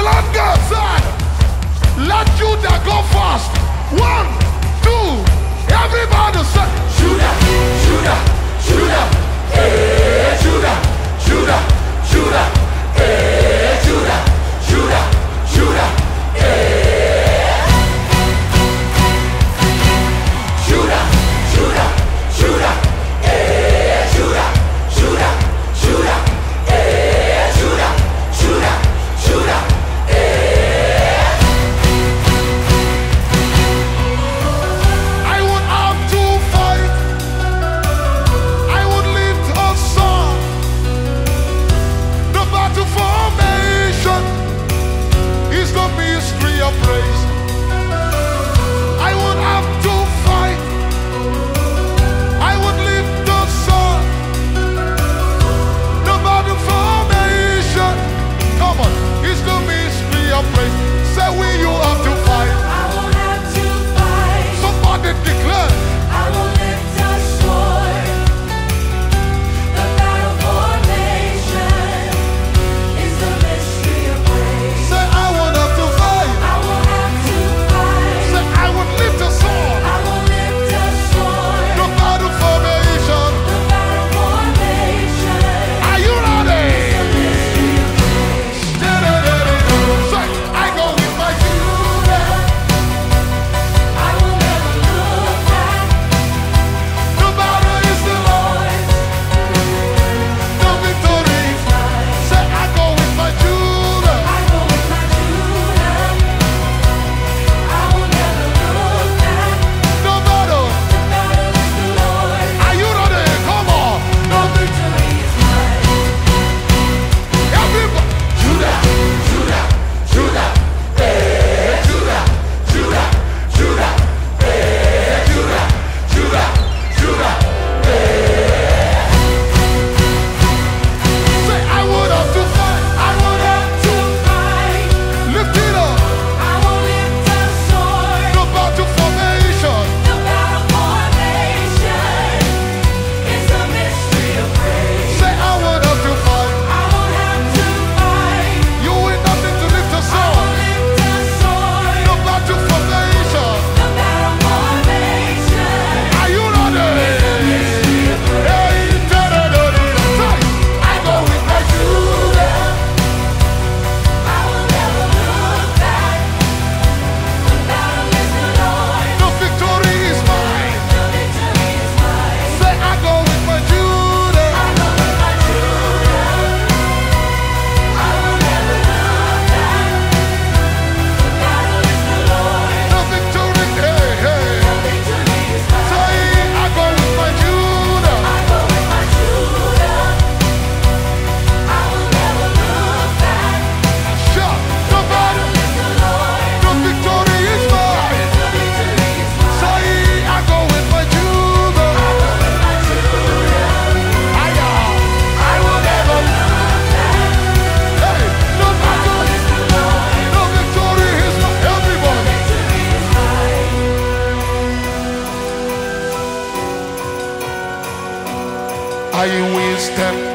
Lord God said, let Judah go first. 1, 2, everybody say, Judah, Judah, Judah, Judah, Judah, Judah, Judah, Judah, Judah, Judah, Judah, Judah, Judah, Judah, Judah, Judah, Judah, Judah. I would have to fight. I would lift a song. The battle formation is the mystery of praise. I would have to fight. I would lift the song. The battle formation, come on, is the mystery of praise. Say will you have to fight? I will have to fight. Somebody declare. I will lift a sword. The battle formation is the mystery of praise. Say I would have to fight. I will have to fight. Say I would lift a sword. I will lift a sword. The battle formation. The battle formation Are you ready? is the mystery of praise. Say I go with my Judah. I will never look back. The battle is the Lord. The victory is mine. Say I go with my Judah. I go with my Judah. I will never look back. The battle. The battle is the Lord. Are you ready? Come on. The victory is mine. Everybody. Judah, Judah, Judah, Judah, Judah, Judah, Judah, Judah, Judah. Say I would have to fight. I would have To fight, lift it up. I will lift a sword. The battle formation. The battle formation is a mystery of praise. Say I would have to fight. I will have to fight. You will not need to lift a I will sword. lift a sword. The battle formation. The battle formation Are you ready? Hey, say I go with my Judah. I will never look back. The battle is the Lord. The victory is mine. The victory is mine. Say I go with my Judah. I go with my Judah. I will never look back. The battle is the Lord. The victory, hey, hey. The victory is mine. Say I go with my Judah. I go with my Judah. I will never look back. Shout the battle. Is the Lord. The victory is mine. The victory is mine. Say I go with my Judah. With my Judah. I will never. Hey, the battle. Is the Lord. The victory is mine. Everybody. Victory is mine. I will step